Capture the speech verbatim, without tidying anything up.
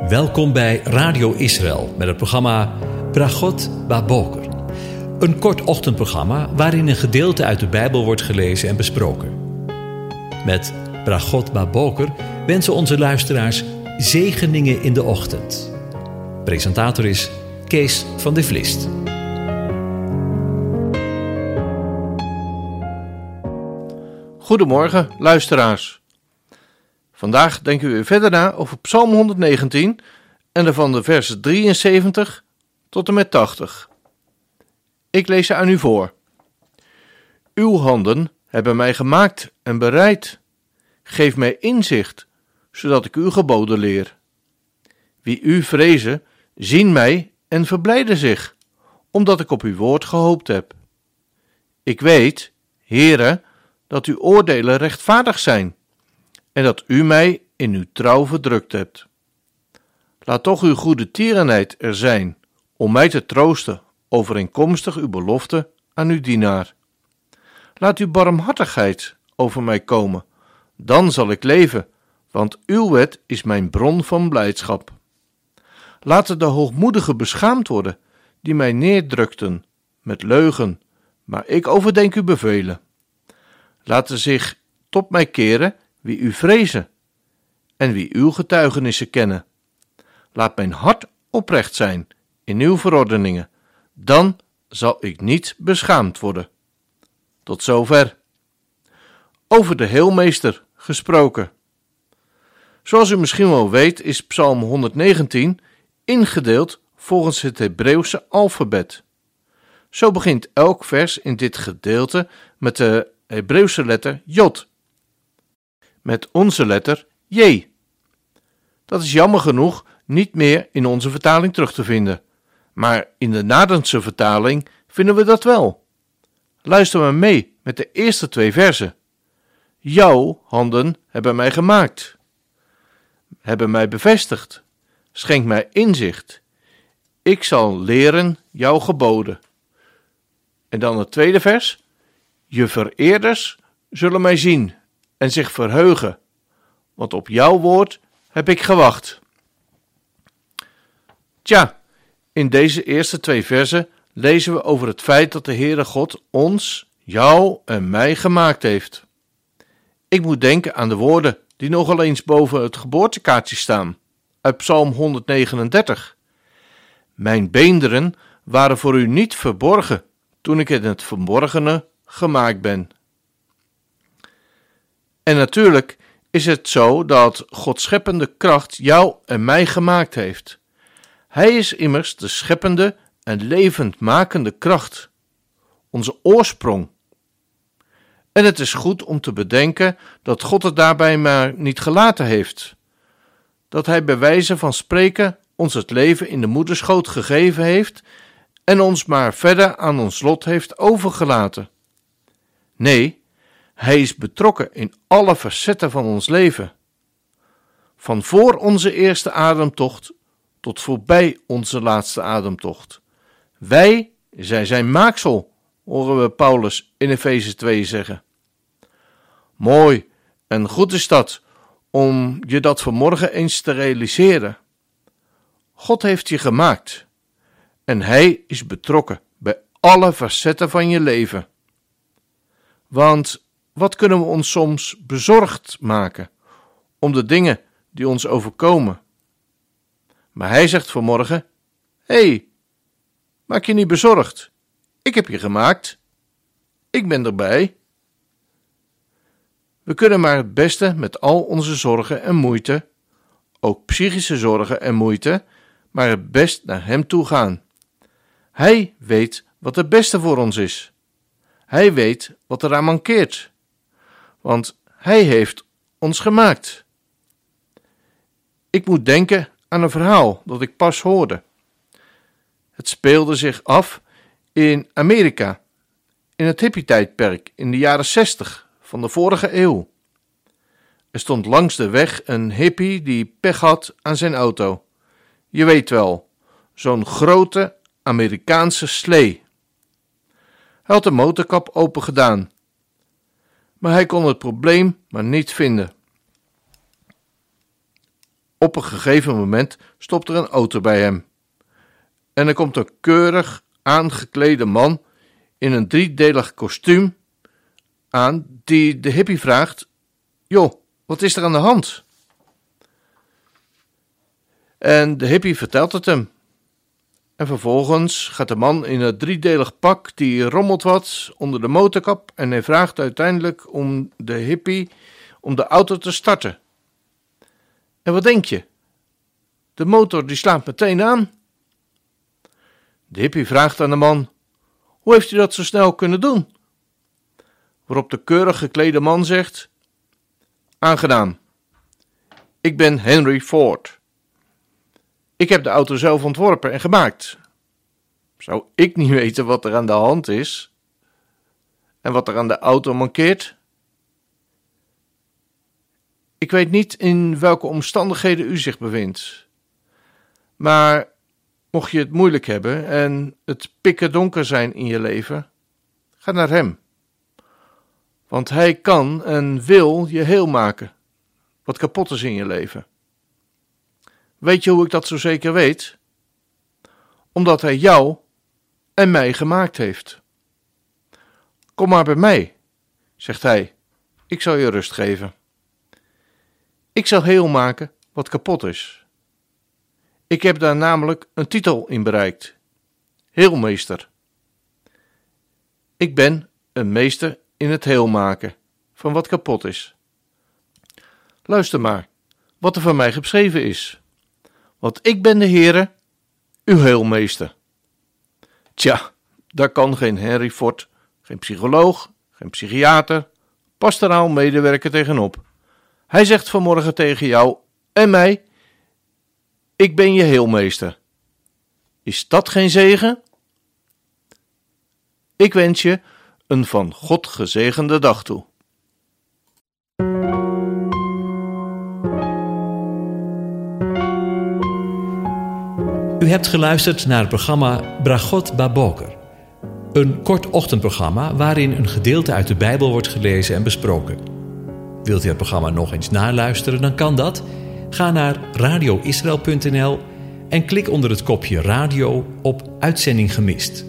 Welkom bij Radio Israël met het programma Bragot Baboker. Een kort ochtendprogramma waarin een gedeelte uit de Bijbel wordt gelezen en besproken. Met Bragot Baboker wensen onze luisteraars zegeningen in de ochtend. Presentator is Kees van de Vlist. Goedemorgen, luisteraars. Vandaag denken we weer verder na over Psalm honderdnegentien en daarvan de versen drieënzeventig tot en met tachtig. Ik lees ze aan u voor. Uw handen hebben mij gemaakt en bereid. Geef mij inzicht, zodat ik uw geboden leer. Wie u vrezen, zien mij en verblijden zich, omdat ik op uw woord gehoopt heb. Ik weet, Heere, dat uw oordelen rechtvaardig zijn en dat u mij in uw trouw verdrukt hebt. Laat toch uw goede tierenheid er zijn om mij te troosten, overeenkomstig uw belofte aan uw dienaar. Laat uw barmhartigheid over mij komen, dan zal ik leven, want uw wet is mijn bron van blijdschap. Laten de hoogmoedigen beschaamd worden, die mij neerdrukten met leugen, maar ik overdenk uw bevelen. Laten zich tot mij keren wie u vrezen en wie uw getuigenissen kennen. Laat mijn hart oprecht zijn in uw verordeningen, dan zal ik niet beschaamd worden. Tot zover. Over de Heelmeester gesproken. Zoals u misschien wel weet is Psalm honderdnegentien ingedeeld volgens het Hebreeuwse alfabet. Zo begint elk vers in dit gedeelte met de Hebreeuwse letter Jod. Met onze letter J. Dat is jammer genoeg niet meer in onze vertaling terug te vinden, maar in de Nadense vertaling vinden we dat wel. Luister maar mee met de eerste twee versen. Jouw handen hebben mij gemaakt, hebben mij bevestigd, schenk mij inzicht. Ik zal leren jouw geboden. En dan het tweede vers. Je vereerders zullen mij zien en zich verheugen, want op jouw woord heb ik gewacht. Tja, in deze eerste twee versen lezen we over het feit dat de Heere God ons, jou en mij gemaakt heeft. Ik moet denken aan de woorden die nogal eens boven het geboortekaartje staan, uit Psalm honderdnegenendertig. Mijn beenderen waren voor u niet verborgen, toen ik in het verborgene gemaakt ben. En natuurlijk is het zo dat Gods scheppende kracht jou en mij gemaakt heeft. Hij is immers de scheppende en levendmakende kracht, onze oorsprong. En het is goed om te bedenken dat God het daarbij maar niet gelaten heeft. Dat hij bij wijze van spreken ons het leven in de moederschoot gegeven heeft en ons maar verder aan ons lot heeft overgelaten. Nee, hij is betrokken in alle facetten van ons leven. Van voor onze eerste ademtocht tot voorbij onze laatste ademtocht. Wij zijn zijn maaksel, horen we Paulus in Efeze twee zeggen. Mooi en goed is dat, om je dat vanmorgen eens te realiseren. God heeft je gemaakt en hij is betrokken bij alle facetten van je leven. Want wat kunnen we ons soms bezorgd maken om de dingen die ons overkomen? Maar hij zegt vanmorgen, hé, hey, maak je niet bezorgd. Ik heb je gemaakt. Ik ben erbij. We kunnen maar het beste met al onze zorgen en moeite, ook psychische zorgen en moeite, maar het best naar hem toe gaan. Hij weet wat het beste voor ons is. Hij weet wat eraan mankeert, want hij heeft ons gemaakt. Ik moet denken aan een verhaal dat ik pas hoorde. Het speelde zich af in Amerika, in het hippie-tijdperk in de jaren zestig van de vorige eeuw. Er stond langs de weg een hippie die pech had aan zijn auto. Je weet wel, zo'n grote Amerikaanse slee. Hij had de motorkap open gedaan, maar hij kon het probleem maar niet vinden. Op een gegeven moment stopt er een auto bij hem. En er komt een keurig aangeklede man in een driedelig kostuum aan die de hippie vraagt: joh, wat is er aan de hand? En de hippie vertelt het hem. En vervolgens gaat de man in het driedelig pak, die rommelt wat onder de motorkap en hij vraagt uiteindelijk om de hippie om de auto te starten. En wat denk je? De motor die slaat meteen aan. De hippie vraagt aan de man: hoe heeft u dat zo snel kunnen doen? Waarop de keurig geklede man zegt: aangenaam. Ik ben Henry Ford. Ik heb de auto zelf ontworpen en gemaakt. Zou ik niet weten wat er aan de hand is? En wat er aan de auto mankeert? Ik weet niet in welke omstandigheden u zich bevindt. Maar mocht je het moeilijk hebben en het pikken donker zijn in je leven, ga naar hem. Want hij kan en wil je heel maken, wat kapot is in je leven. Weet je hoe ik dat zo zeker weet? Omdat hij jou en mij gemaakt heeft. Kom maar bij mij, zegt hij, ik zal je rust geven. Ik zal heel maken wat kapot is. Ik heb daar namelijk een titel in bereikt. Heelmeester. Ik ben een meester in het heel maken van wat kapot is. Luister maar, wat er van mij geschreven is. Want ik ben de Heere, uw heelmeester. Tja, daar kan geen Henry Ford, geen psycholoog, geen psychiater, pastoraal medewerker tegenop. Hij zegt vanmorgen tegen jou en mij: ik ben je heelmeester. Is dat geen zegen? Ik wens je een van God gezegende dag toe. U hebt geluisterd naar het programma Bragot Baboker. Een kort ochtendprogramma waarin een gedeelte uit de Bijbel wordt gelezen en besproken. Wilt u het programma nog eens naluisteren, dan kan dat. Ga naar radio israël punt n l en klik onder het kopje radio op Uitzending gemist.